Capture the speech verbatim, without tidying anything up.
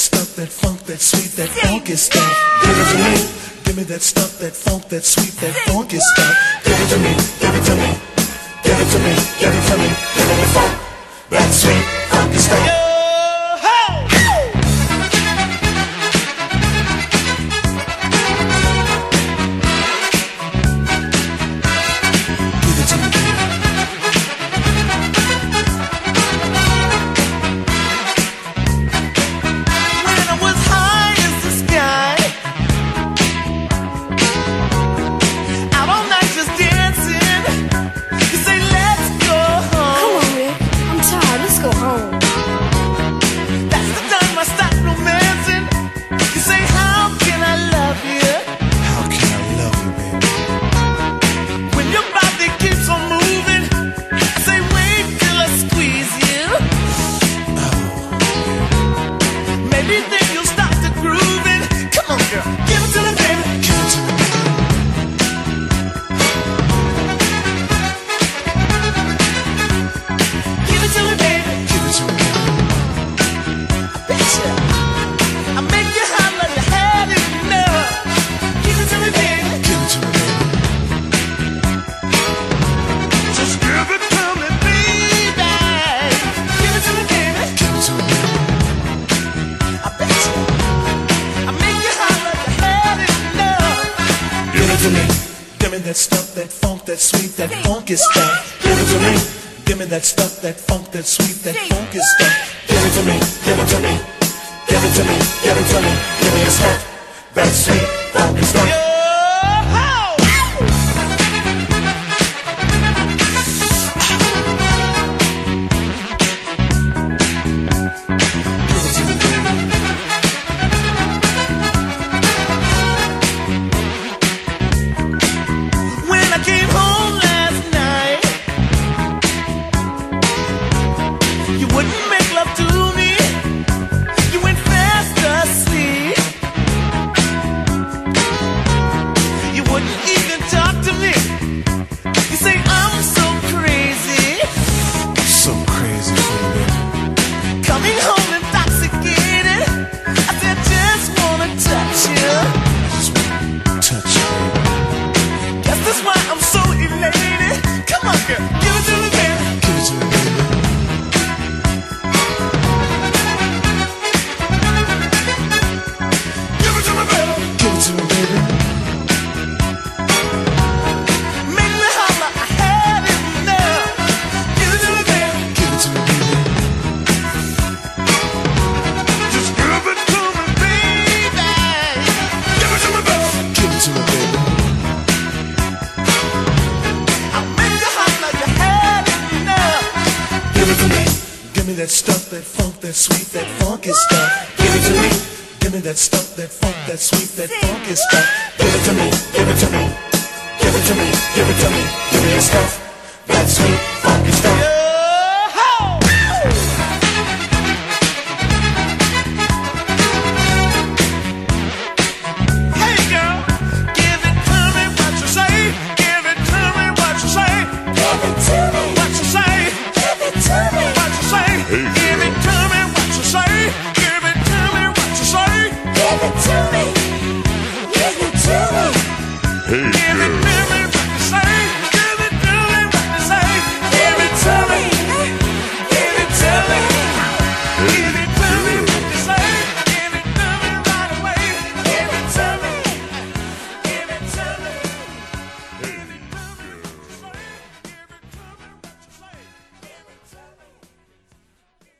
stuff, that funk, that sweet, that funky stuff. Give it to me. Give me that stuff, that funk, that sweet, that funky stuff. Give it to me, give it to me, give it to me, give it to me. Give me the funk, that sweet, funky stuff. Give me that stuff, that funk, that sweet, that funky stuff. Give it to me. Give me that stuff, that funk, that sweet, that funky stuff. Give it to me, give it to me, give it to me, give it to me. Give me the stuff, that sweet, funky stuff. Give me that stuff, that funk, that sweet, that funky stuff. Give it to me. Give me that stuff, that funk, that sweet, that funky stuff. Give it to me, give it to me, give it to me, give it to me. Give me the stuff, that sweet.